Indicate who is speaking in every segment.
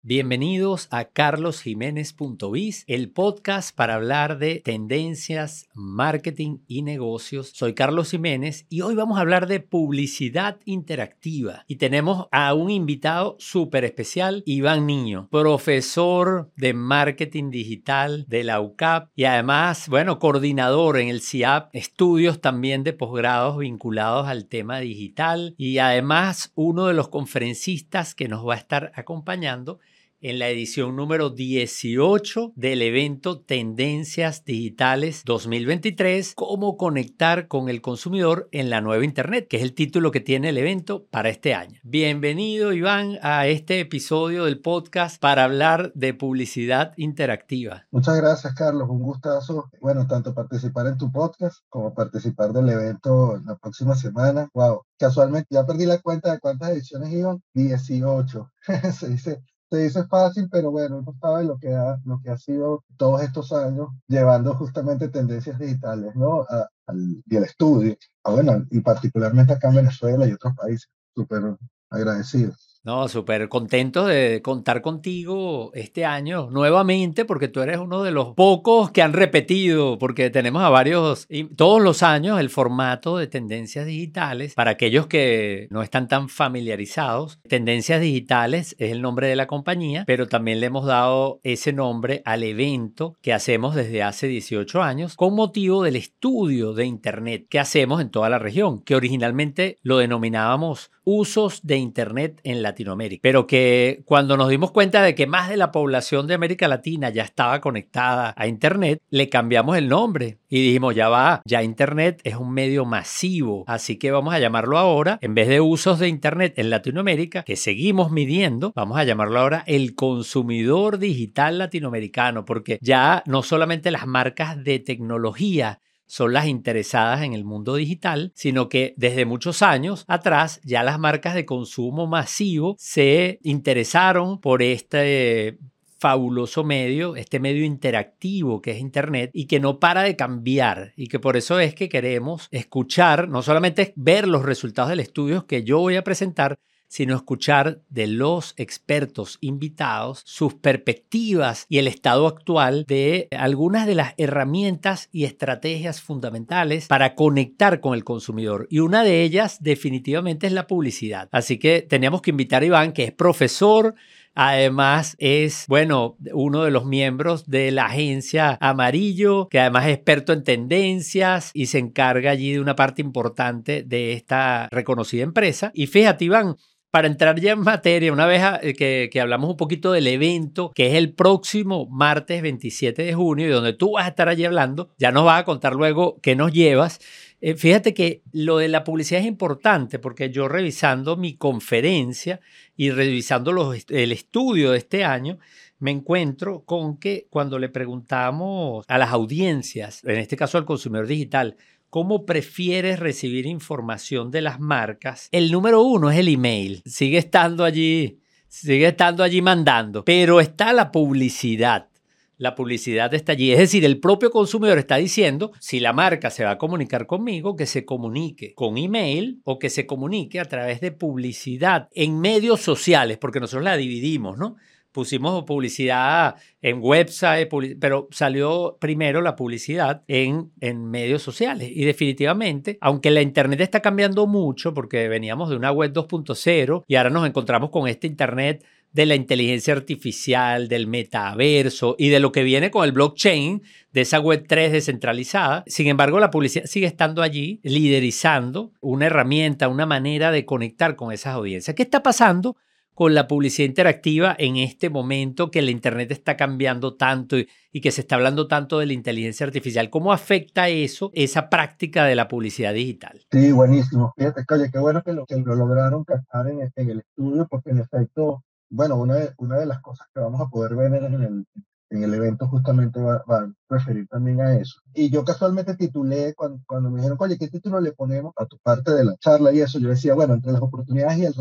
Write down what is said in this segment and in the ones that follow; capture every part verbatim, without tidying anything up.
Speaker 1: Bienvenidos a carlos jiménez punto biz, el podcast para hablar de tendencias, marketing y negocios. Soy Carlos Jiménez y hoy vamos a hablar de publicidad interactiva. Y tenemos a un invitado súper especial, Iván Niño, profesor de marketing digital de la U C A P y además, bueno, coordinador en el C I A P, estudios también de posgrados vinculados al tema digital y además uno de los conferencistas que nos va a estar acompañando en la edición número dieciocho del evento Tendencias Digitales dos mil veintitrés, cómo conectar con el consumidor en la nueva Internet, que es el título que tiene el evento para este año. Bienvenido, Iván, a este episodio del podcast para hablar de publicidad interactiva.
Speaker 2: Muchas gracias, Carlos. Un gustazo, bueno, tanto participar en tu podcast como participar del evento la próxima semana. Wow, casualmente ya perdí la cuenta de cuántas ediciones iban. dieciocho. Se dice Se dice fácil, pero bueno, uno sabe lo que ha, lo que ha sido todos estos años llevando justamente tendencias digitales, ¿no? A- al, y el estudio, ah, bueno, y particularmente acá en Venezuela y otros países. Súper agradecido.
Speaker 1: No, súper contento de contar contigo este año nuevamente porque tú eres uno de los pocos que han repetido, porque tenemos a varios, y todos los años el formato de tendencias digitales. Para aquellos que no están tan familiarizados, Tendencias Digitales es el nombre de la compañía, pero también le hemos dado ese nombre al evento que hacemos desde hace dieciocho años con motivo del estudio de Internet que hacemos en toda la región, que originalmente lo denominábamos usos de Internet en Latinoamérica, pero que cuando nos dimos cuenta de que más de la población de América Latina ya estaba conectada a Internet, le cambiamos el nombre y dijimos, ya va, ya Internet es un medio masivo, así que vamos a llamarlo ahora, en vez de usos de Internet en Latinoamérica, que seguimos midiendo, vamos a llamarlo ahora el consumidor digital latinoamericano, porque ya no solamente las marcas de tecnología son las interesadas en el mundo digital, sino que desde muchos años atrás ya las marcas de consumo masivo se interesaron por este fabuloso medio, este medio interactivo que es Internet y que no para de cambiar y que por eso es que queremos escuchar, no solamente ver los resultados del estudio que yo voy a presentar, sino escuchar de los expertos invitados sus perspectivas y el estado actual de algunas de las herramientas y estrategias fundamentales para conectar con el consumidor. Y una de ellas definitivamente es la publicidad. Así que teníamos que invitar a Iván, que es profesor, además es, bueno, uno de los miembros de la agencia Amarillo, que además es experto en tendencias y se encarga allí de una parte importante de esta reconocida empresa. Y fíjate, Iván, para entrar ya en materia, una vez que, que hablamos un poquito del evento, que es el próximo martes veintisiete de junio, y donde tú vas a estar allí hablando, ya nos vas a contar luego qué nos llevas. Eh, fíjate que lo de la publicidad es importante porque yo revisando mi conferencia y revisando los, el estudio de este año, me encuentro con que cuando le preguntamos a las audiencias, en este caso al consumidor digital, ¿cómo prefieres recibir información de las marcas? El número uno es el email. Sigue estando allí, sigue estando allí mandando, pero está la publicidad. La publicidad está allí. Es decir, el propio consumidor está diciendo, si la marca se va a comunicar conmigo, que se comunique con email o que se comunique a través de publicidad en medios sociales, porque nosotros la dividimos, ¿no? Pusimos publicidad en website, pero salió primero la publicidad en, en medios sociales. Y definitivamente, aunque la Internet está cambiando mucho, porque veníamos de una web dos punto cero y ahora nos encontramos con este Internet de la inteligencia artificial, del metaverso y de lo que viene con el blockchain, de esa web tres descentralizada. Sin embargo, la publicidad sigue estando allí, liderizando una herramienta, una manera de conectar con esas audiencias. ¿Qué está pasando con la publicidad interactiva en este momento que el Internet está cambiando tanto y, y que se está hablando tanto de la inteligencia artificial? ¿Cómo afecta eso, esa práctica de la publicidad digital?
Speaker 2: Sí, buenísimo. Fíjate, oye, qué bueno que lo, que lo lograron captar en, el- en el estudio, porque en efecto, bueno, una de, una de las cosas que vamos a poder ver en el, en el evento justamente va, va a referir también a eso. Y yo casualmente titulé, cuando, cuando me dijeron, oye, ¿qué título le ponemos a tu parte de la charla y eso? Yo decía, bueno, entre las oportunidades y el rechazo.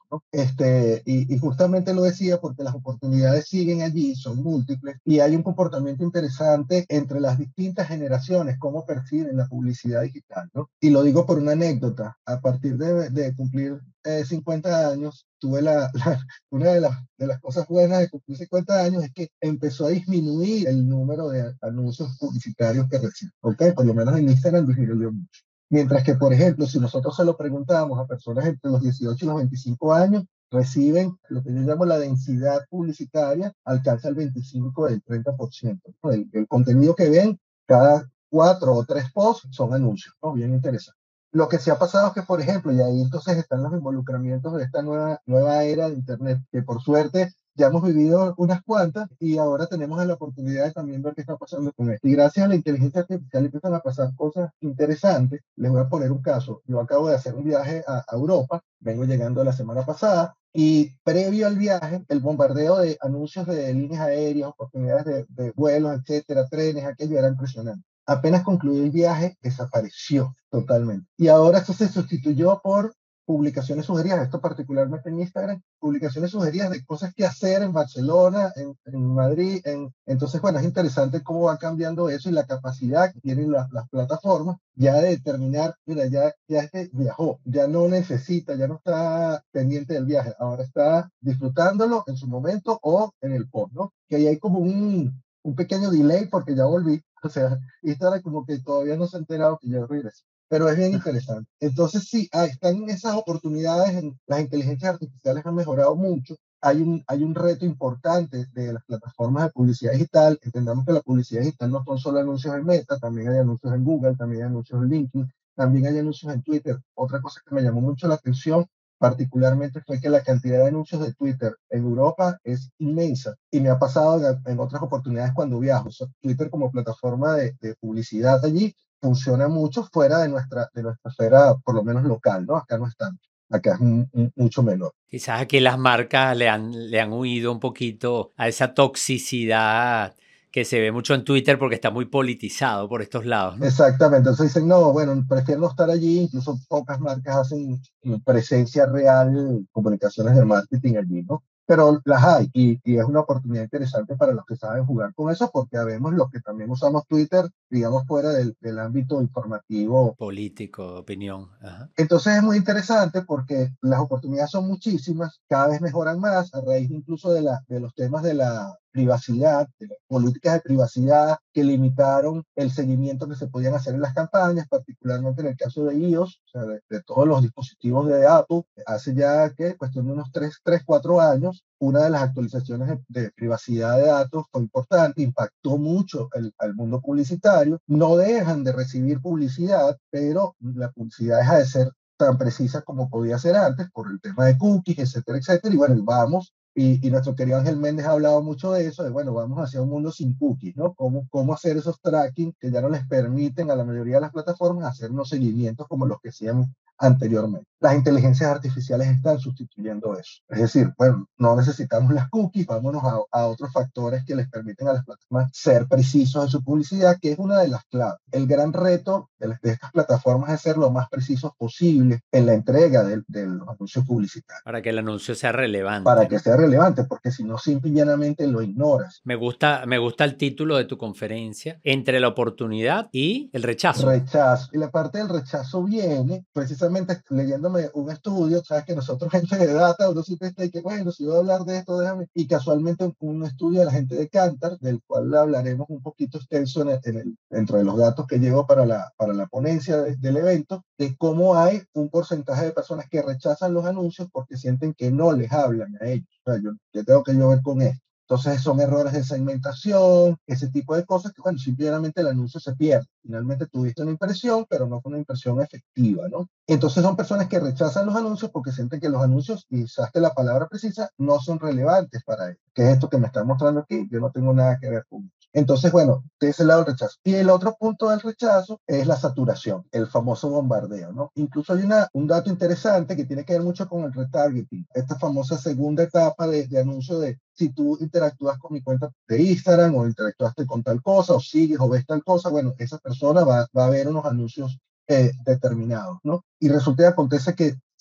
Speaker 2: ¿no? Este, y, y justamente lo decía porque las oportunidades siguen allí, son múltiples, y hay un comportamiento interesante entre las distintas generaciones, cómo perciben la publicidad digital, ¿no? Y lo digo por una anécdota. A partir de, de cumplir eh, cincuenta años, tuve la, la una de las, de las cosas buenas de cumplir cincuenta años es que empezó a disminuir el número de anuncios publicitarios que recibo, ¿ok? Por lo menos en Instagram disminuyó mucho. Mientras que, por ejemplo, si nosotros se lo preguntamos a personas entre los dieciocho y los veinticinco años, reciben lo que yo llamo la densidad publicitaria, alcanza el veinticinco del treinta por ciento, ¿no? El, el contenido que ven, cada cuatro o tres posts son anuncios, ¿no? Bien interesante. Lo que se ha pasado es que, por ejemplo, y ahí entonces están los involucramientos de esta nueva, nueva era de Internet, que por suerte ya hemos vivido unas cuantas y ahora tenemos la oportunidad de también ver qué está pasando con esto. Y gracias a la inteligencia artificial empiezan a pasar cosas interesantes. Les voy a poner un caso. Yo acabo de hacer un viaje a, a Europa, vengo llegando la semana pasada, y previo al viaje, el bombardeo de anuncios de líneas aéreas, oportunidades de, de vuelos, etcétera, trenes, aquello era impresionante. Apenas concluí el viaje, desapareció totalmente. Y ahora esto se sustituyó por publicaciones sugeridas, esto particularmente en Instagram, publicaciones sugeridas de cosas que hacer en Barcelona, en, en Madrid. En, entonces, bueno, es interesante cómo va cambiando eso y la capacidad que tienen las, las plataformas ya de determinar, mira, ya, ya este viajó, ya no necesita, ya no está pendiente del viaje, ahora está disfrutándolo en su momento o en el post, ¿no? Que ahí hay como un, un pequeño delay porque ya volví, o sea, Instagram como que todavía no se ha enterado que ya regresé, pero es bien interesante. Entonces sí, ah, están esas oportunidades, en, las inteligencias artificiales han mejorado mucho, hay un, hay un reto importante de las plataformas de publicidad digital. Entendamos que la publicidad digital no son solo anuncios en Meta, también hay anuncios en Google, también hay anuncios en LinkedIn, también hay anuncios en Twitter. Otra cosa que me llamó mucho la atención particularmente fue que la cantidad de anuncios de Twitter en Europa es inmensa y me ha pasado en, en otras oportunidades cuando viajo. O sea, Twitter como plataforma de, de publicidad allí funciona mucho fuera de nuestra, de nuestra esfera, por lo menos local, ¿no? Acá no es tanto, acá es un, un, mucho menor.
Speaker 1: Quizás aquí las marcas le han, le han huido un poquito a esa toxicidad que se ve mucho en Twitter porque está muy politizado por estos lados, ¿no?
Speaker 2: Exactamente, entonces dicen, no, bueno, prefiero no estar allí, incluso pocas marcas hacen presencia real, comunicaciones de marketing allí, ¿no? Pero las hay y, y es una oportunidad interesante para los que saben jugar con eso, porque habemos los que también usamos Twitter, digamos, fuera del, del ámbito informativo.
Speaker 1: Político, opinión. Ajá.
Speaker 2: Entonces es muy interesante porque las oportunidades son muchísimas, cada vez mejoran más a raíz incluso de, la, de los temas de la privacidad, de las políticas de privacidad que limitaron el seguimiento que se podían hacer en las campañas, particularmente en el caso de iOS, o sea, de, de todos los dispositivos de Apple, hace ya que cuestión de unos tres, cuatro años, una de las actualizaciones de, de privacidad de datos fue importante, impactó mucho el, al mundo publicitario, no dejan de recibir publicidad, pero la publicidad deja de ser tan precisa como podía ser antes por el tema de cookies, etcétera, etcétera, y bueno, vamos. Y, y, nuestro querido Ángel Méndez ha hablado mucho de eso, de bueno, vamos hacia un mundo sin cookies, ¿no? ¿Cómo, cómo hacer esos tracking que ya no les permiten a la mayoría de las plataformas hacer unos seguimientos como los que hacían anteriormente? Las inteligencias artificiales están sustituyendo eso. Es decir, bueno, no necesitamos las cookies, vámonos a, a otros factores que les permiten a las plataformas ser precisos en su publicidad, que es una de las claves. El gran reto de, de estas plataformas es ser lo más precisos posible en la entrega de, de los anuncios publicitarios.
Speaker 1: Para que el anuncio sea relevante.
Speaker 2: Para que
Speaker 1: ¿no?
Speaker 2: sea relevante, porque si no, simple y llanamente lo ignoras.
Speaker 1: Me gusta, me gusta el título de tu conferencia, Entre la oportunidad y el rechazo.
Speaker 2: Rechazo. Y la parte del rechazo viene precisamente leyéndome un estudio, sabes que nosotros gente de data, uno siempre está y que bueno, si voy a hablar de esto, déjame. Y casualmente un estudio de la gente de Kantar, del cual hablaremos un poquito extenso en el, en el, dentro de los datos que llevo para la, para la ponencia de, del evento, de cómo hay un porcentaje de personas que rechazan los anuncios porque sienten que no les hablan a ellos. O sea, yo, ¿qué tengo que yo ver con esto? Entonces son errores de segmentación, ese tipo de cosas que, bueno, simplemente el anuncio se pierde. Finalmente tuviste una impresión, pero no fue una impresión efectiva, ¿no? Entonces son personas que rechazan los anuncios porque sienten que los anuncios, y usaste la palabra precisa, no son relevantes para ellos. ¿Qué es esto que me están mostrando aquí? Yo no tengo nada que ver con eso. Entonces, bueno, de ese lado el rechazo. Y el otro punto del rechazo es la saturación, el famoso bombardeo, ¿no? Incluso hay una, un dato interesante que tiene que ver mucho con el retargeting, esta famosa segunda etapa de, de anuncio de si tú interactúas con mi cuenta de Instagram o interactuaste con tal cosa o sigues o ves tal cosa, bueno, esa persona va, va a ver unos anuncios eh, determinados, ¿no? Y resulta que acontece que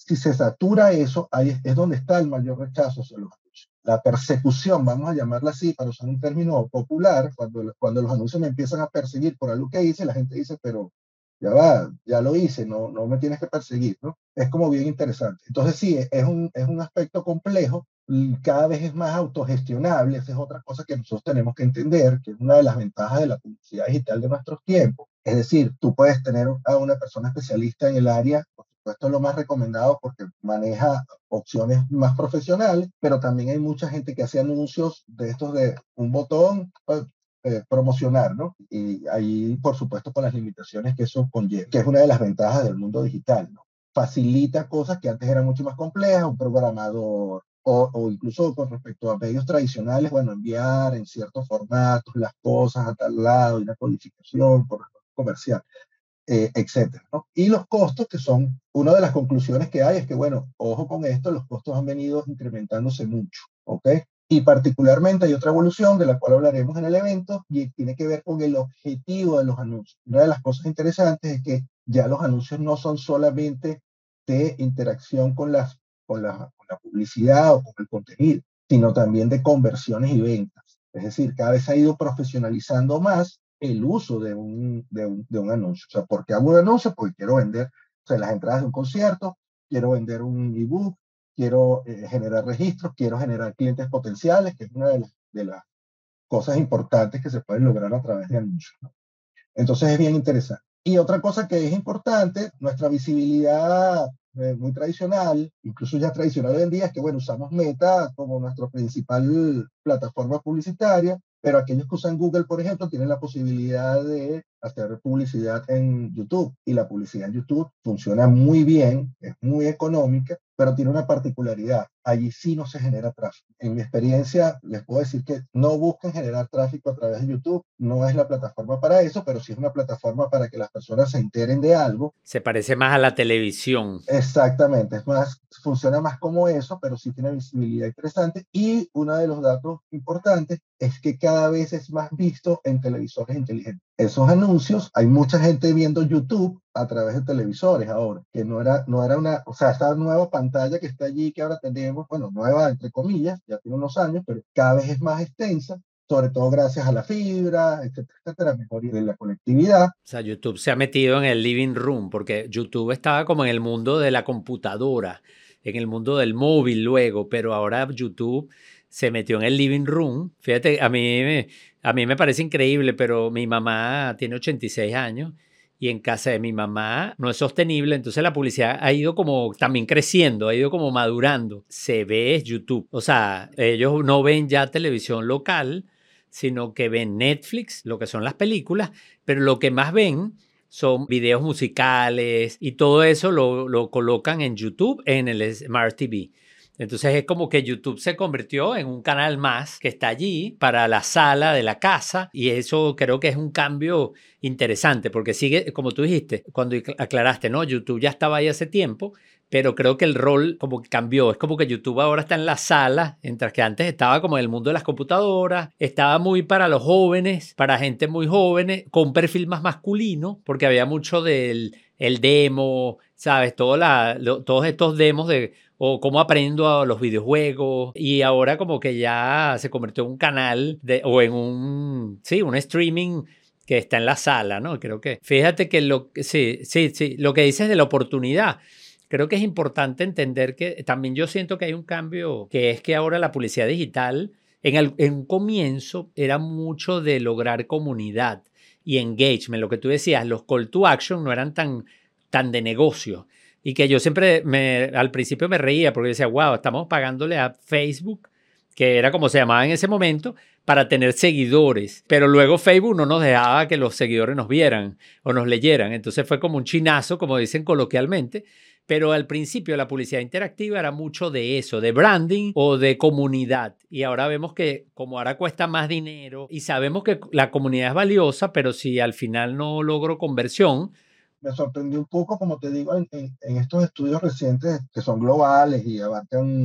Speaker 2: Si se satura eso, ahí es, es donde está el mayor rechazo hacia los anuncios. La persecución, vamos a llamarla así, para usar un término popular, cuando, cuando los anuncios me empiezan a perseguir por algo que hice, la gente dice, pero ya va, ya lo hice, no, no me tienes que perseguir, ¿no? Es como bien interesante. Entonces sí, es un, es un aspecto complejo, y cada vez es más autogestionable, esa es otra cosa que nosotros tenemos que entender, que es una de las ventajas de la publicidad digital de nuestros tiempos. Es decir, tú puedes tener a una persona especialista en el área, por supuesto es lo más recomendado porque maneja opciones más profesionales, pero también hay mucha gente que hace anuncios de estos de un botón, eh, promocionar, ¿no? Y ahí, por supuesto, con las limitaciones que eso conlleva, que es una de las ventajas del mundo digital, ¿no? Facilita cosas que antes eran mucho más complejas, un programador, o, o incluso con respecto a medios tradicionales, bueno, enviar en ciertos formatos las cosas a tal lado y una codificación por comercial, eh, etcétera, ¿no? Y los costos, que son una de las conclusiones que hay, es que, bueno, ojo con esto, los costos han venido incrementándose mucho, ¿ok? Y particularmente hay otra evolución de la cual hablaremos en el evento y tiene que ver con el objetivo de los anuncios. Una de las cosas interesantes es que ya los anuncios no son solamente de interacción con, las, con, la, con la publicidad o con el contenido, sino también de conversiones y ventas. Es decir, cada vez se ha ido profesionalizando más el uso de un, de un, de un anuncio. O sea, ¿por qué hago un anuncio? Porque quiero vender, o sea, las entradas de un concierto, quiero vender un ebook, quiero eh, generar registros, quiero generar clientes potenciales, que es una de las, de las cosas importantes que se pueden lograr a través de anuncios, ¿no? Entonces es bien interesante. Y otra cosa que es importante, nuestra visibilidad eh, muy tradicional, incluso ya tradicional hoy en día, es que, bueno, usamos Meta como nuestra principal plataforma publicitaria, pero aquellos que usan Google, por ejemplo, tienen la posibilidad de hacer publicidad en YouTube. Y la publicidad en YouTube funciona muy bien, es muy económica, pero tiene una particularidad. Allí sí no se genera tráfico. En mi experiencia, les puedo decir que no busquen generar tráfico a través de YouTube. No es la plataforma para eso, pero sí es una plataforma para que las personas se enteren de algo.
Speaker 1: Se parece más a la televisión.
Speaker 2: Exactamente, es más, funciona más como eso, pero sí tiene visibilidad interesante. Y uno de los datos importantes es que cada vez es más visto en televisores inteligentes. Esos anuncios, hay mucha gente viendo YouTube a través de televisores ahora, que no era, no era una, o sea, esta nueva pantalla que está allí, que ahora tenemos, bueno, nueva entre comillas, ya tiene unos años, pero cada vez es más extensa, sobre todo gracias a la fibra, etcétera, etcétera, mejoría de la conectividad.
Speaker 1: O sea, YouTube se ha metido en el living room, porque YouTube estaba como en el mundo de la computadora, en el mundo del móvil luego, pero ahora YouTube se metió en el living room. Fíjate, a mí, me- a mí me parece increíble, pero mi mamá tiene ochenta y seis años y en casa de mi mamá no es sostenible, entonces la publicidad ha ido como también creciendo, ha ido como madurando. Se ve YouTube, o sea, ellos no ven ya televisión local, sino que ven Netflix, lo que son las películas, pero lo que más ven son videos musicales y todo eso lo, lo colocan en YouTube, en el Smart T V. Entonces es como que YouTube se convirtió en un canal más que está allí para la sala de la casa y eso creo que es un cambio interesante porque sigue, como tú dijiste, cuando aclaraste, ¿no? YouTube ya estaba ahí hace tiempo, pero creo que el rol como que cambió. Es como que YouTube ahora está en la sala, mientras que antes estaba como en el mundo de las computadoras, estaba muy para los jóvenes, para gente muy jóvenes, con un perfil más masculino, porque había mucho del el demo, ¿sabes? Todo la, lo, todos estos demos de o cómo aprendo a los videojuegos y ahora como que ya se convirtió en un canal de, o en un, sí, un streaming que está en la sala, ¿no? Creo que, fíjate que lo, sí, sí, sí, lo que dices de la oportunidad, creo que es importante entender que también yo siento que hay un cambio, que es que ahora la publicidad digital, en, el, en un comienzo era mucho de lograr comunidad y engagement, lo que tú decías, los call to action no eran tan, tan de negocio. Y que yo siempre, me, al principio me reía porque decía, wow, estamos pagándole a Facebook, que era como se llamaba en ese momento, para tener seguidores. Pero luego Facebook no nos dejaba que los seguidores nos vieran o nos leyeran. Entonces fue como un chinazo, como dicen coloquialmente. Pero al principio la publicidad interactiva era mucho de eso, de branding o de comunidad. Y ahora vemos que como ahora cuesta más dinero y sabemos que la comunidad es valiosa, pero si al final no logro conversión,
Speaker 2: Me sorprendió un poco, como te digo, en, en, en estos estudios recientes que son globales y abarcan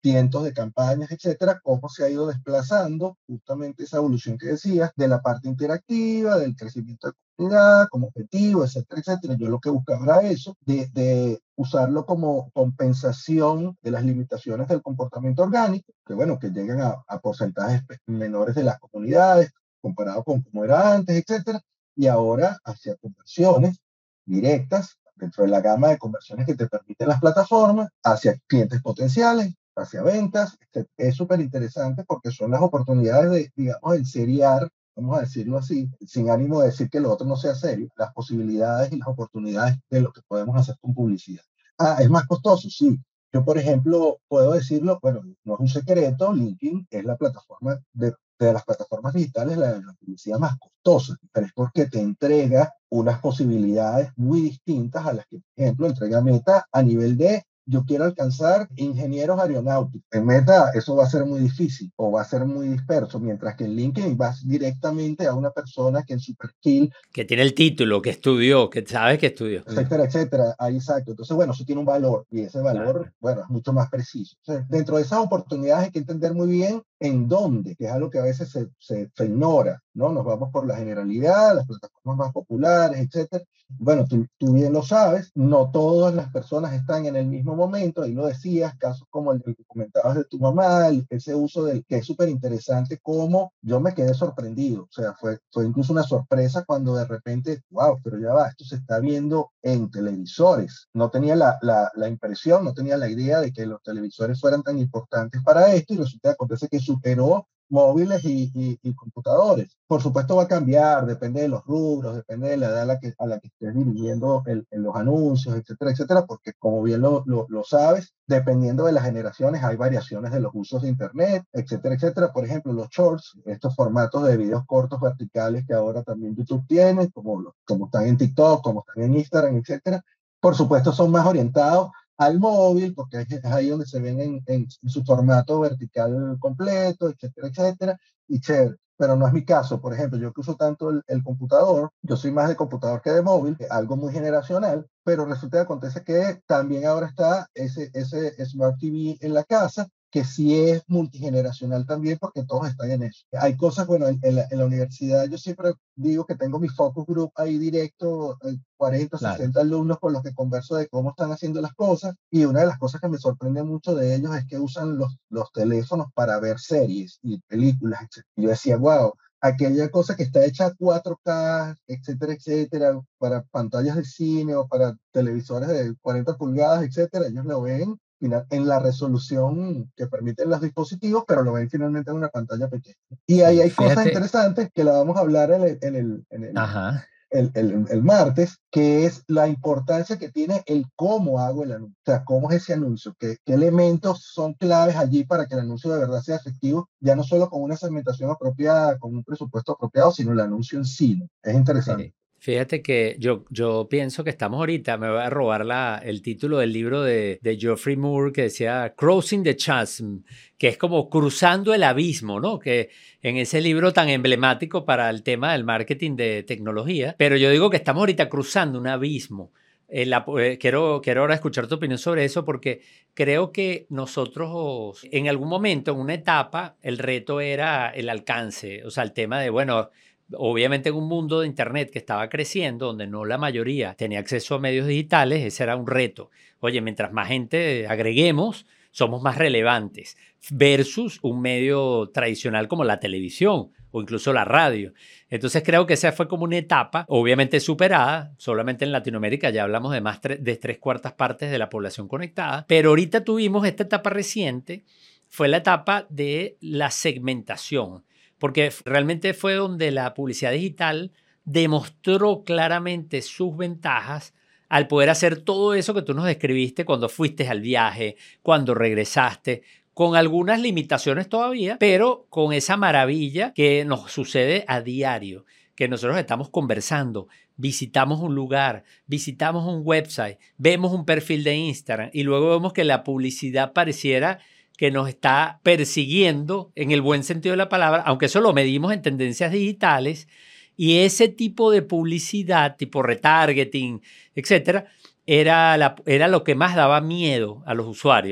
Speaker 2: cientos de campañas, etcétera, cómo se ha ido desplazando justamente esa evolución que decías de la parte interactiva, del crecimiento de comunidad, como objetivo, etcétera, etcétera. Yo lo que buscaba era eso, de, de usarlo como compensación de las limitaciones del comportamiento orgánico, que bueno, que llegan a, a porcentajes menores de las comunidades, comparado con cómo era antes, etcétera, y ahora hacia conversiones directas dentro de la gama de conversiones que te permiten las plataformas, hacia clientes potenciales, hacia ventas. Es súper interesante porque son las oportunidades de, digamos, el seriar, vamos a decirlo así, sin ánimo de decir que lo otro no sea serio, las posibilidades y las oportunidades de lo que podemos hacer con publicidad. Ah, ¿es más costoso? Sí. Yo, por ejemplo, puedo decirlo, bueno, no es un secreto, LinkedIn es la plataforma de, de las plataformas digitales, la, la publicidad más costosa, pero es porque te entrega unas posibilidades muy distintas a las que, por ejemplo, entrega Meta a nivel de yo quiero alcanzar ingenieros aeronáuticos. En Meta eso va a ser muy difícil o va a ser muy disperso, mientras que en LinkedIn vas directamente a una persona que en su perfil...
Speaker 1: Que tiene el título, que estudió, que sabes que estudió.
Speaker 2: Etcétera, etcétera. Ahí exacto. Entonces, bueno, eso tiene un valor y ese valor,
Speaker 1: Claro.
Speaker 2: bueno, es mucho más preciso. O sea, dentro de esas oportunidades hay que entender muy bien en dónde, que es algo que a veces se, se, se ignora, ¿no? Nos vamos por la generalidad, las plataformas más populares, etcétera. Bueno, tú, tú bien lo sabes, no todas las personas están en el mismo momento, ahí lo decías, casos como el que comentabas de tu mamá, el, ese uso del que es súper interesante, como yo me quedé sorprendido, o sea, fue, fue incluso una sorpresa cuando de repente, wow, pero ya va, esto se está viendo en televisores. No tenía la, la, la impresión, no tenía la idea de que los televisores fueran tan importantes para esto y resulta que acontece que superó móviles y, y, y computadores. Por supuesto va a cambiar, depende de los rubros, depende de la edad a la que, a la que estés dirigiendo el, en los anuncios, etcétera, etcétera, porque como bien lo, lo, lo sabes, dependiendo de las generaciones hay variaciones de los usos de Internet, etcétera, etcétera. Por ejemplo, los shorts, estos formatos de videos cortos verticales que ahora también YouTube tiene, como, como están en TikTok, como están en Instagram, etcétera, por supuesto son más orientados al móvil, porque es ahí donde se ven en, en, en su formato vertical completo, etcétera, etcétera, y chévere. Pero no es mi caso, por ejemplo, yo que uso tanto el, el computador, yo soy más de computador que de móvil, algo muy generacional, pero resulta que acontece que también ahora está ese, ese Smart T V en la casa, que sí es multigeneracional también, porque todos están en eso. Hay cosas, bueno, en, en, la, en la universidad yo siempre digo que tengo mi focus group ahí directo, cuarenta,
Speaker 1: Claro.
Speaker 2: sesenta alumnos con los que converso de cómo están haciendo las cosas, y una de las cosas que me sorprende mucho de ellos es que usan los, los teléfonos para ver series y películas, etcétera. Y yo decía, wow, aquella cosa que está hecha a cuatro K, etcétera, etcétera, para pantallas de cine o para televisores de cuarenta pulgadas, etcétera, ellos lo ven en la resolución que permiten los dispositivos, pero lo ven finalmente en una pantalla pequeña. Y ahí
Speaker 1: Sí,
Speaker 2: hay cosas
Speaker 1: fíjate.
Speaker 2: interesantes que la vamos a hablar en el, en el, en el,
Speaker 1: Ajá.
Speaker 2: el, el, el martes, que es la importancia que tiene el cómo hago el anuncio, o sea, cómo es ese anuncio, qué, qué elementos son claves allí para que el anuncio de verdad sea efectivo, ya no solo con una segmentación apropiada, con un presupuesto apropiado, sino el anuncio en sí, ¿no? Es interesante.
Speaker 1: Sí. Fíjate que yo, yo pienso que estamos ahorita, me voy a robar la, el título del libro de, de Geoffrey Moore que decía Crossing the Chasm, que es como cruzando el abismo, ¿no? Que en ese libro tan emblemático para el tema del marketing de tecnología, pero yo digo que estamos ahorita cruzando un abismo. Eh, la, eh, quiero, quiero ahora escuchar tu opinión sobre eso porque creo que nosotros en algún momento, en una etapa, el reto era el alcance, o sea, el tema de, bueno, obviamente en un mundo de Internet que estaba creciendo, donde no la mayoría tenía acceso a medios digitales, ese era un reto. Oye, mientras más gente agreguemos, somos más relevantes versus un medio tradicional como la televisión o incluso la radio. Entonces creo que esa fue como una etapa, obviamente superada, solamente en Latinoamérica ya hablamos de más de tres cuartas partes de la población conectada, pero ahorita tuvimos esta etapa reciente, fue la etapa de la segmentación, porque realmente fue donde la publicidad digital demostró claramente sus ventajas al poder hacer todo eso que tú nos describiste cuando fuiste al viaje, cuando regresaste, con algunas limitaciones todavía, pero con esa maravilla que nos sucede a diario, que nosotros estamos conversando, visitamos un lugar, visitamos un website, vemos un perfil de Instagram y luego vemos que la publicidad pareciera que nos está persiguiendo en el buen sentido de la palabra, aunque eso lo medimos en tendencias digitales, y ese tipo de publicidad, tipo retargeting, etcétera, era, la, era lo que más daba miedo a los usuarios,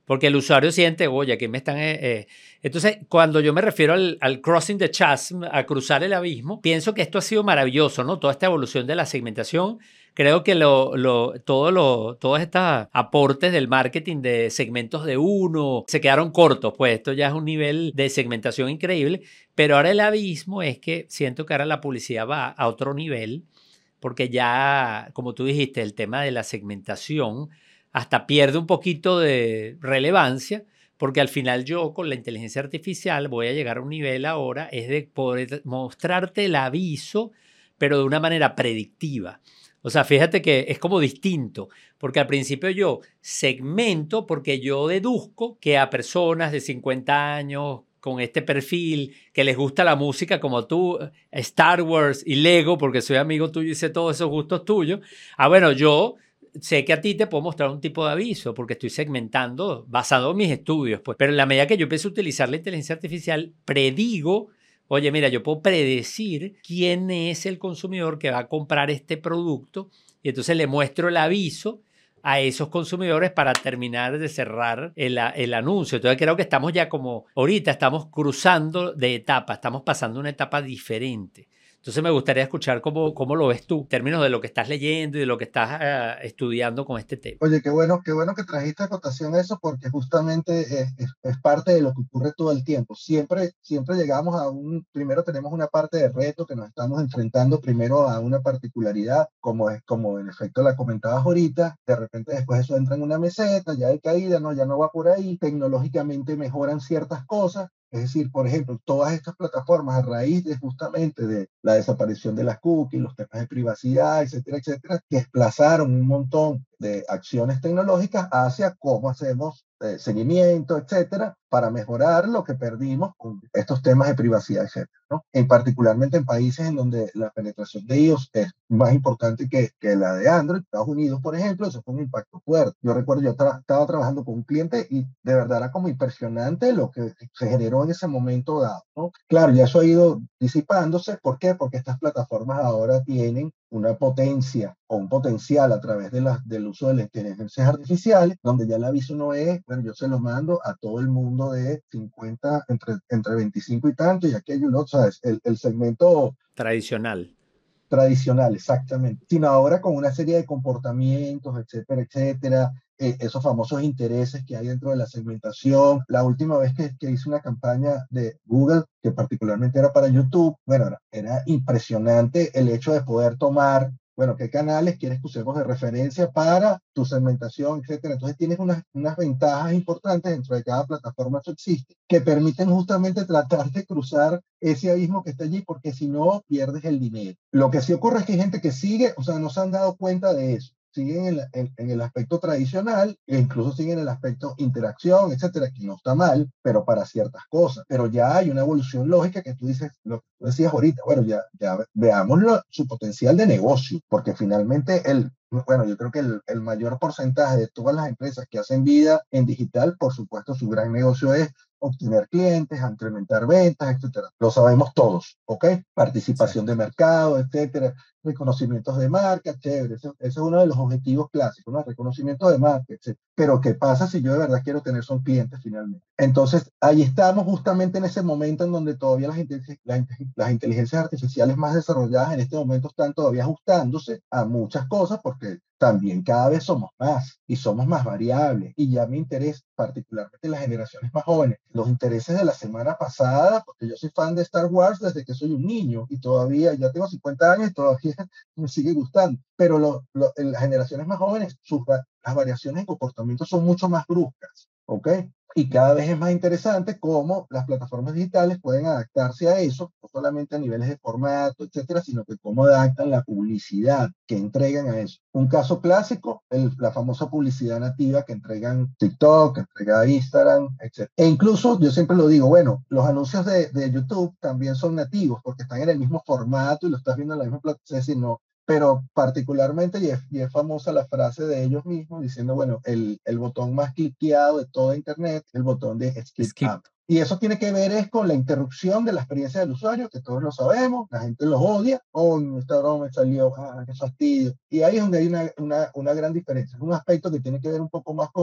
Speaker 1: Porque el usuario siente, oye, aquí me están... eh, eh. Entonces, cuando yo me refiero al, al crossing the chasm, a cruzar el abismo, pienso que esto ha sido maravilloso, ¿no? Toda esta evolución de la segmentación. Creo que lo, lo, todo lo, todos estos aportes del marketing de segmentos de uno se quedaron cortos, pues esto ya es un nivel de segmentación increíble, pero ahora el abismo es que siento que ahora la publicidad va a otro nivel, porque ya, como tú dijiste, el tema de la segmentación hasta pierde un poquito de relevancia, porque al final yo con la inteligencia artificial voy a llegar a un nivel ahora, es de poder mostrarte el aviso, pero de una manera predictiva. O sea, fíjate que es como distinto, porque al principio yo segmento porque yo deduzco que a personas de cincuenta años con este perfil, que les gusta la música como tú, Star Wars y Lego, porque soy amigo tuyo y sé todos esos gustos tuyos, ah, bueno, yo sé que a ti te puedo mostrar un tipo de aviso porque estoy segmentando basado en mis estudios, pues. Pero en la medida que yo empiezo a utilizar la inteligencia artificial, predigo, oye, mira, yo puedo predecir quién es el consumidor que va a comprar este producto y entonces le muestro el aviso a esos consumidores para terminar de cerrar el, el anuncio. Entonces creo que estamos ya como, ahorita estamos cruzando de etapa, estamos pasando una etapa diferente. Entonces me gustaría escuchar cómo, cómo lo ves tú, en términos de lo que estás leyendo y de lo que estás uh, estudiando con este tema.
Speaker 2: Oye, qué bueno, qué bueno que trajiste a cotación eso porque justamente es, es, es parte de lo que ocurre todo el tiempo. Siempre, siempre llegamos a un, primero tenemos una parte de reto que nos estamos enfrentando primero a una particularidad, como es, como en efecto la comentabas ahorita, de repente después eso entra en una meseta, ya hay caída, no, ya no va por ahí, tecnológicamente mejoran ciertas cosas. Es decir, por ejemplo, todas estas plataformas a raíz de justamente de la desaparición de las cookies, los temas de privacidad, etcétera, etcétera, desplazaron un montón de acciones tecnológicas hacia cómo hacemos eh, seguimiento, etcétera, para mejorar lo que perdimos con estos temas de privacidad, etcétera, ¿no? En particularmente en países en donde la penetración de iOS es más importante que, que la de Android, Estados Unidos, por ejemplo, eso fue un impacto fuerte. Yo recuerdo, yo tra estaba trabajando con un cliente y de verdad era como impresionante lo que se generó en ese momento dado, ¿no? Claro, ya eso ha ido disipándose. ¿Por qué? Porque estas plataformas ahora tienen una potencia o un potencial a través de la, del uso de las inteligencias artificiales, donde ya el aviso no es, bueno, yo se lo mando a todo el mundo de cincuenta, entre, entre veinticinco y tanto, y aquello, ¿no? O sea, es el, el segmento
Speaker 1: tradicional.
Speaker 2: Tradicional, exactamente, sino ahora con una serie de comportamientos, etcétera, etcétera, eh, esos famosos intereses que hay dentro de la segmentación. La última vez que, que hice una campaña de Google, que particularmente era para YouTube, bueno, era, era impresionante el hecho de poder tomar, bueno, qué canales quieres que usemos de referencia para tu segmentación, etcétera. Entonces tienes unas, unas ventajas importantes dentro de cada plataforma que existe, que permiten justamente tratar de cruzar ese abismo que está allí, porque si no, pierdes el dinero. Lo que sí ocurre es que hay gente que sigue, o sea, no se han dado cuenta de eso. Siguen en, en, en el aspecto tradicional e incluso siguen en el aspecto interacción, etcétera, que no está mal, pero para ciertas cosas. Pero ya hay una evolución lógica que tú dices, lo que tú decías ahorita, bueno, ya, ya veamos lo, su potencial de negocio, porque finalmente el, bueno, yo creo que el, el mayor porcentaje de todas las empresas que hacen vida en digital, por supuesto, su gran negocio es obtener clientes, incrementar ventas, etcétera. Lo sabemos todos, ¿ok? Participación
Speaker 1: Exacto.
Speaker 2: de mercado, etcétera, reconocimientos de marca, chévere, ese, ese es uno de los objetivos clásicos, ¿no? Reconocimiento de marca, etcétera. Pero ¿qué pasa si yo de verdad quiero tener son clientes finalmente? Entonces, ahí estamos justamente en ese momento en donde todavía las, inteligencias, las, las inteligencias artificiales más desarrolladas en este momento están todavía ajustándose a muchas cosas porque también cada vez somos más y somos más variables. Y ya mi interés, particularmente en las generaciones más jóvenes, los intereses de la semana pasada, porque yo soy fan de Star Wars desde que soy un niño y todavía, ya tengo cincuenta años y todavía me sigue gustando. Pero lo, lo, en las generaciones más jóvenes, sus, las variaciones en comportamiento son mucho más bruscas, ¿ok? Y cada vez es más interesante cómo las plataformas digitales pueden adaptarse a eso, no solamente a niveles de formato, etcétera, sino que cómo adaptan la publicidad que entregan a eso. Un caso clásico, el, la famosa publicidad nativa que entregan TikTok, que entrega Instagram, etcétera. E incluso, yo siempre lo digo, bueno, los anuncios de, de YouTube también son nativos porque están en el mismo formato y lo estás viendo en la misma plataforma, es decir, no, pero particularmente, y es, y es famosa la frase de ellos mismos diciendo, bueno, el, el botón más cliqueado de toda Internet, el botón de Skip Up.
Speaker 1: Skip.
Speaker 2: Y eso tiene que ver es con la interrupción de la experiencia del usuario, que todos lo sabemos, la gente los odia, oh, esta broma me salió, ah, qué fastidio. Y ahí es donde hay una, una, una gran diferencia, es un aspecto que tiene que ver un poco más con,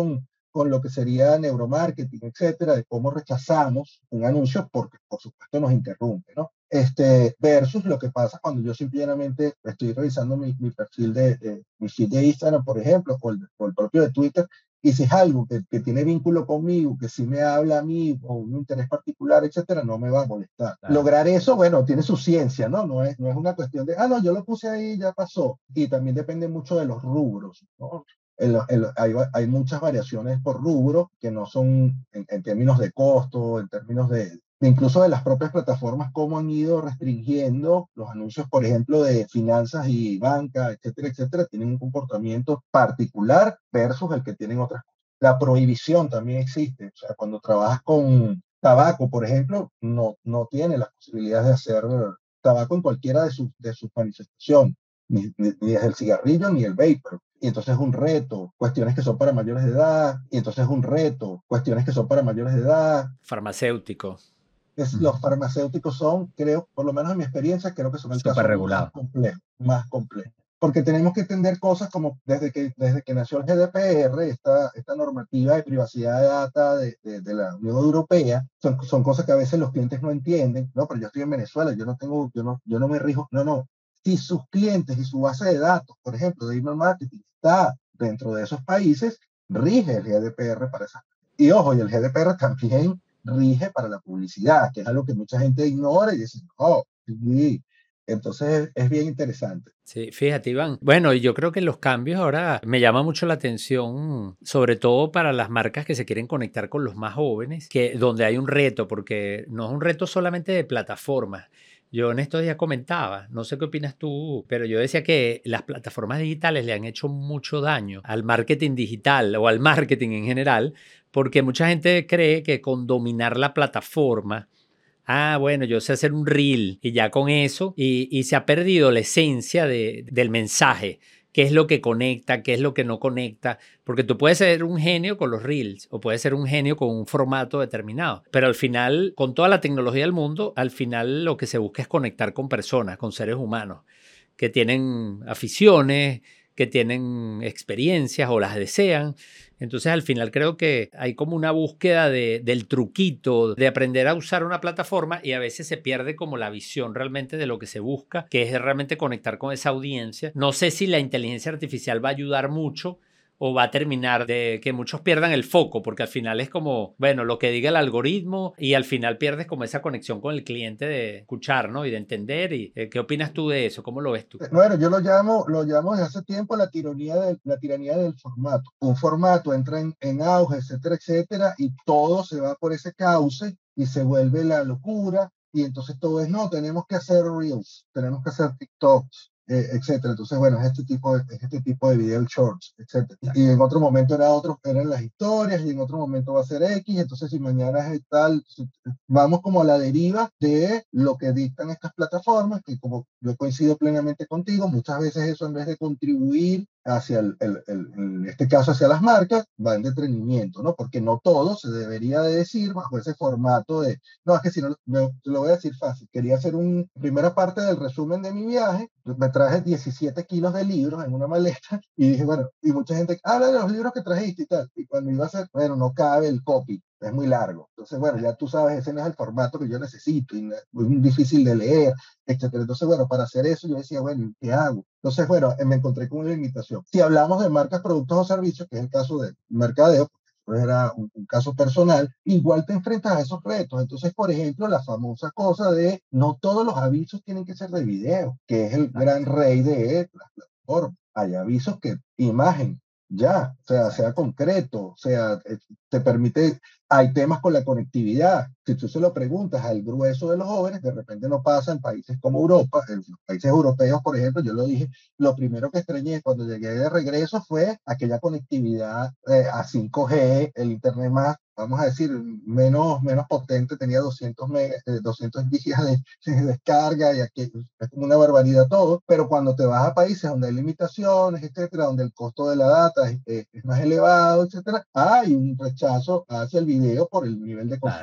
Speaker 2: con lo que sería neuromarketing, etcétera, de cómo rechazamos un anuncio porque, por supuesto, nos interrumpe, ¿no? Este, versus lo que pasa cuando yo simplemente estoy revisando mi, mi perfil de, de, mi feed de Instagram, por ejemplo, o el, o el propio de Twitter, y si es algo que, que tiene vínculo conmigo, que sí me habla a mí o un interés particular, etcétera, no me va a molestar.
Speaker 1: Claro.
Speaker 2: Lograr eso, bueno, tiene su ciencia, ¿no? No es, no es una cuestión de, ah, no, yo lo puse ahí y ya pasó. Y también depende mucho de los rubros, ¿no? En lo- en lo- hay, va- hay muchas variaciones por rubro que no son en, en términos de costo, en términos de, de incluso de las propias plataformas, cómo han ido restringiendo los anuncios, por ejemplo, de finanzas y banca, etcétera, etcétera, tienen un comportamiento particular versus el que tienen otras cosas. La prohibición también existe, o sea, cuando trabajas con tabaco, por ejemplo, no, no tiene las posibilidades de hacer tabaco en cualquiera de sus, de sus manifestaciones, ni, ni, ni es el cigarrillo ni el vapor. Y entonces es un reto, cuestiones que son para mayores de edad, y entonces es un reto, cuestiones que son para mayores de edad.
Speaker 1: Farmacéutico.
Speaker 2: Es, los farmacéuticos son, creo, por lo menos en mi experiencia, creo que son el
Speaker 1: Súper
Speaker 2: caso más
Speaker 1: regulado.
Speaker 2: complejo, más complejo. Porque tenemos que entender cosas como desde que, desde que nació el G D P R, esta, esta normativa de privacidad de data de, de, de la Unión Europea, son, son cosas que a veces los clientes no entienden. No, pero yo estoy en Venezuela, yo no tengo, yo no, yo no me rijo. No, no. Si sus clientes y su base de datos, por ejemplo, de email marketing, está dentro de esos países, rige el G D P R para esas. Y ojo, y el G D P R también rige para la publicidad, que es algo que mucha gente ignora y dice, no, sí. Entonces es bien interesante.
Speaker 1: Sí, fíjate, Iván. Bueno, y yo creo que los cambios ahora me llama mucho la atención, sobre todo para las marcas que se quieren conectar con los más jóvenes, que donde hay un reto, porque no es un reto solamente de plataformas. Yo en estos días comentaba, no sé qué opinas tú, pero yo decía que las plataformas digitales le han hecho mucho daño al marketing digital o al marketing en general, porque mucha gente cree que con dominar la plataforma, ah, bueno, yo sé hacer un reel y ya con eso, y, y se ha perdido la esencia de, del mensaje, qué es lo que conecta, qué es lo que no conecta, porque tú puedes ser un genio con los reels o puedes ser un genio con un formato determinado, pero al final, con toda la tecnología del mundo, al final lo que se busca es conectar con personas, con seres humanos que tienen aficiones, que tienen experiencias o las desean. Entonces al final creo que hay como una búsqueda de, del truquito, de aprender a usar una plataforma y a veces se pierde como la visión realmente de lo que se busca, que es realmente conectar con esa audiencia. No sé si la inteligencia artificial va a ayudar mucho o va a terminar de que muchos pierdan el foco, porque al final es como, bueno, lo que diga el algoritmo y al final pierdes como esa conexión con el cliente de escuchar, ¿no? Y de entender. Y, eh, ¿qué opinas tú de eso? ¿Cómo lo ves tú?
Speaker 2: Bueno, yo lo llamo, lo llamo desde hace tiempo la tiranía del, la tiranía del formato. Un formato entra en, en auge, etcétera, etcétera, y todo se va por ese cauce y se vuelve la locura. Y entonces todo es, no, tenemos que hacer reels, tenemos que hacer TikToks, eh, etcétera. Entonces, bueno, es este tipo de, es este tipo de video shorts, etcétera. Y en otro momento era otro, eran las historias, y en otro momento va a ser X. Entonces, si mañana es tal, vamos como a la deriva de lo que dictan estas plataformas, que como yo coincido plenamente contigo, muchas veces eso en vez de contribuir hacia, el, el, el, en este caso, hacia las marcas, va en detrimento, ¿no? Porque no todo se debería de decir bajo ese formato de, no, es que si no, me, te lo voy a decir fácil, quería hacer una primera parte del resumen de mi viaje, me traje diecisiete kilos de libros en una maleta y dije, bueno, y mucha gente, habla de los libros que trajiste y tal, y cuando iba a hacer, bueno, no cabe el copy, es muy largo. Entonces, bueno, ya tú sabes, ese no es el formato que yo necesito, y es muy difícil de leer, etcétera. Entonces, bueno, para hacer eso yo decía, bueno, ¿qué hago? Entonces, bueno, me encontré con una limitación. Si hablamos de marcas, productos o servicios, que es el caso de mercadeo, pues era un, un caso personal, igual te enfrentas a esos retos. Entonces, por ejemplo, la famosa cosa de no todos los avisos tienen que ser de video, que es el gran rey de las plataformas. Hay avisos que imagen, ya, o sea, sea concreto, o sea, te permite, hay temas con la conectividad. Si tú se lo preguntas al grueso de los jóvenes, de repente no pasa en países como Europa, en los países europeos, por ejemplo, yo lo dije, lo primero que extrañé cuando llegué de regreso fue aquella conectividad eh, a cinco G, el internet más, vamos a decir, menos, menos potente, tenía doscientos, megas, eh, doscientos gigas de, de descarga, y aquí es como una barbaridad todo, pero cuando te vas a países donde hay limitaciones, etcétera, donde el costo de la data es, es, es más elevado, etcétera, hay un rechazo hacia el video por el nivel de consumo.
Speaker 1: Claro.
Speaker 2: Que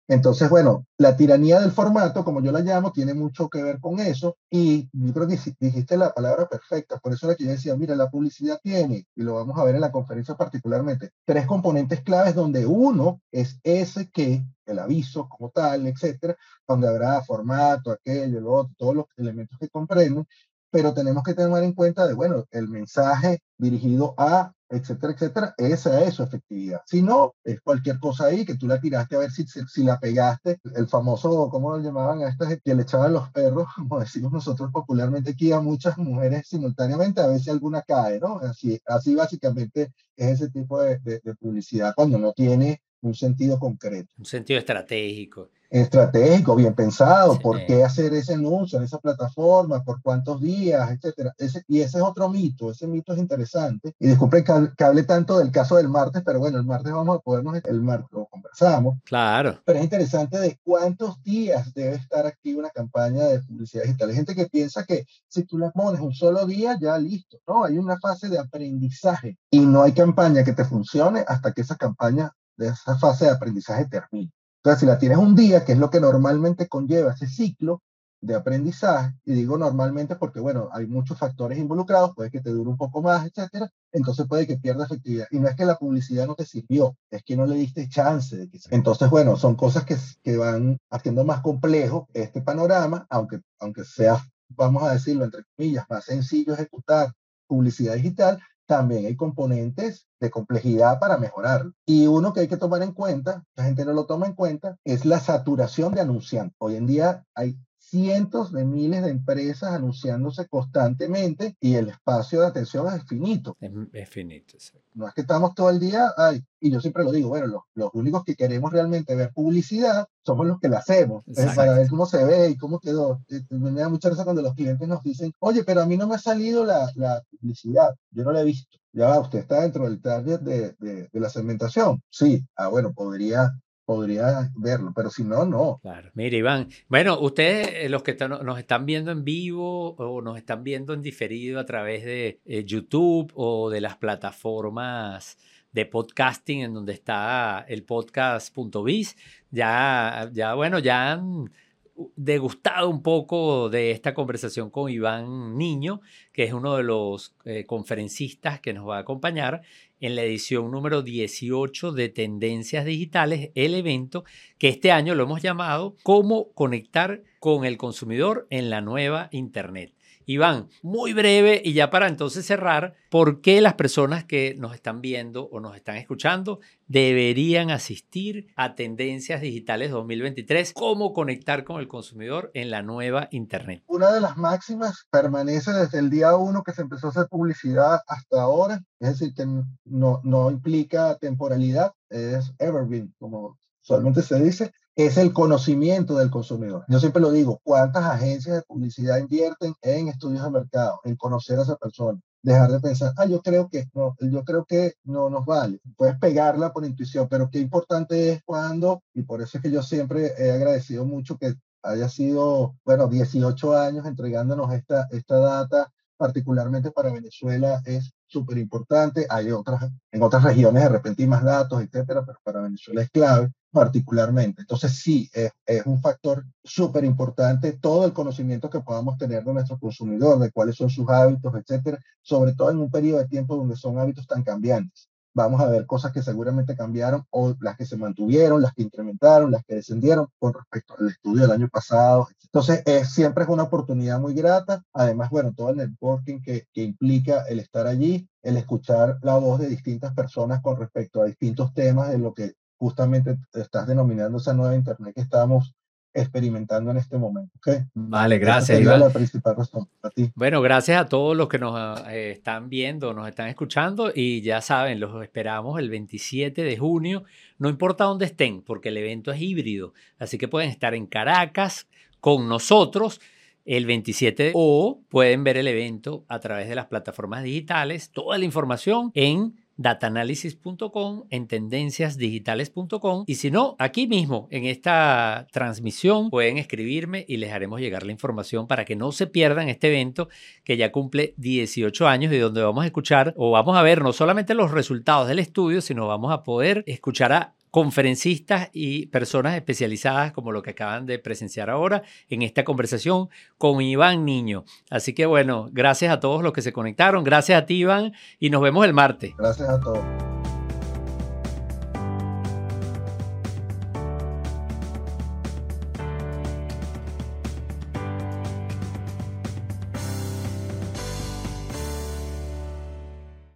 Speaker 2: Entonces, bueno, la tiranía del formato, como yo la llamo, tiene mucho que ver con eso y yo creo que dijiste la palabra perfecta, por eso era que yo decía, mira, la publicidad tiene, y lo vamos a ver en la conferencia particularmente, tres componentes claves donde uno es ese que, el aviso como tal, etcétera, donde habrá formato, aquello, lo otro, todos los elementos que comprenden, pero tenemos que tener en cuenta de, bueno, el mensaje dirigido a, etcétera, etcétera, esa es su efectividad. Si no, es cualquier cosa ahí que tú la tiraste a ver si, si, si la pegaste, el famoso, ¿cómo lo llamaban a estas? Que le echaban los perros, como decimos nosotros popularmente aquí a muchas mujeres simultáneamente, a ver si alguna cae, ¿no? Así, así básicamente es ese tipo de, de, de publicidad cuando no tiene un sentido concreto.
Speaker 1: Un sentido estratégico.
Speaker 2: Estratégico, bien pensado,
Speaker 1: Sí.
Speaker 2: por qué hacer ese anuncio en esa plataforma, por cuántos días, etcétera. Ese, y ese es otro mito, ese mito es interesante. Y disculpen que, que hable tanto del caso del martes, pero bueno, el martes vamos a podernos, el martes lo conversamos.
Speaker 1: Claro.
Speaker 2: Pero es interesante de cuántos días debe estar activa una campaña de publicidad digital. Hay gente que piensa que si tú la pones un solo día, ya listo. No, hay una fase de aprendizaje y no hay campaña que te funcione hasta que esa campaña de esa fase de aprendizaje termine. Entonces, si la tienes un día, que es lo que normalmente conlleva ese ciclo de aprendizaje, y digo normalmente porque, bueno, hay muchos factores involucrados, puede que te dure un poco más, etcétera, entonces puede que pierda efectividad. Y no es que la publicidad no te sirvió, es que no le diste chance de que... Entonces, bueno, son cosas que, que van haciendo más complejo este panorama, aunque, aunque sea, vamos a decirlo entre comillas, más sencillo ejecutar publicidad digital, también hay componentes de complejidad para mejorar. Y uno que hay que tomar en cuenta, la gente no lo toma en cuenta, es la saturación de anunciantes. Hoy en día hay cientos de miles de empresas anunciándose constantemente y el espacio de atención es finito.
Speaker 1: Es, es finito, sí.
Speaker 2: No es que estamos todo el día, ay, y yo siempre lo digo, bueno, los, los únicos que queremos realmente ver publicidad somos los que la hacemos, eh, para ver cómo se ve y cómo quedó. Eh, me da mucha risa cuando los clientes nos dicen, oye, pero a mí no me ha salido la, la publicidad, yo no la he visto. Ya va, usted está dentro del target de, de, de la segmentación. Sí, ah, bueno, podría podría verlo, pero si no, no.
Speaker 1: Claro. Mira, Iván, bueno, ustedes, eh, los que están, nos están viendo en vivo o nos están viendo en diferido a través de eh, YouTube o de las plataformas de podcasting en donde está el podcast punto biz, ya, ya, bueno, ya han degustado un poco de esta conversación con Iván Niño, que es uno de los eh, conferencistas que nos va a acompañar en la edición número dieciocho de Tendencias Digitales, el evento que este año lo hemos llamado Cómo conectar con el consumidor en la nueva Internet. Iván, muy breve y ya para entonces cerrar, ¿por qué las personas que nos están viendo o nos están escuchando deberían asistir a Tendencias Digitales dos mil veintitrés? ¿Cómo conectar con el consumidor en la nueva Internet?
Speaker 2: Una de las máximas permanece desde el día uno que se empezó a hacer publicidad hasta ahora, es decir, que no, no implica temporalidad, es evergreen, como usualmente se dice, es el conocimiento del consumidor. Yo siempre lo digo, ¿cuántas agencias de publicidad invierten en estudios de mercado, en conocer a esa persona? Dejar de pensar, ah, yo creo que no, yo creo que no nos vale. Puedes pegarla por intuición, pero qué importante es cuando, y por eso es que yo siempre he agradecido mucho que haya sido, bueno, dieciocho años entregándonos esta, esta data, particularmente para Venezuela, es súper importante. Hay otras, en otras regiones de repente hay más datos, etcétera, pero para Venezuela es clave particularmente. Entonces sí, es, es un factor súper importante todo el conocimiento que podamos tener de nuestro consumidor, de cuáles son sus hábitos, etcétera, sobre todo en un periodo de tiempo donde son hábitos tan cambiantes. Vamos a ver cosas que seguramente cambiaron o las que se mantuvieron, las que incrementaron, las que descendieron con respecto al estudio del año pasado. Entonces, eh, siempre es una oportunidad muy grata. Además, bueno, todo el networking que, que implica el estar allí, el escuchar la voz de distintas personas con respecto a distintos temas de lo que justamente estás denominando esa nueva Internet que estamos experimentando en este momento. ¿Okay?
Speaker 1: Vale, gracias,
Speaker 2: Esa sería
Speaker 1: Iván.
Speaker 2: la principal razón para ti.
Speaker 1: Bueno, gracias a todos los que nos eh, están viendo, nos están escuchando y ya saben, los esperamos el veintisiete de junio, no importa dónde estén, porque el evento es híbrido, así que pueden estar en Caracas con nosotros el veintisiete o pueden ver el evento a través de las plataformas digitales, toda la información en dataanalysis punto com, en tendencias digitales punto com y si no, aquí mismo en esta transmisión pueden escribirme y les haremos llegar la información para que no se pierdan este evento que ya cumple dieciocho años y donde vamos a escuchar o vamos a ver no solamente los resultados del estudio, sino vamos a poder escuchar a conferencistas y personas especializadas como lo que acaban de presenciar ahora en esta conversación con Iván Niño. Así que bueno, gracias a todos los que se conectaron, gracias a ti, Iván, y nos vemos el martes.
Speaker 2: Gracias a todos.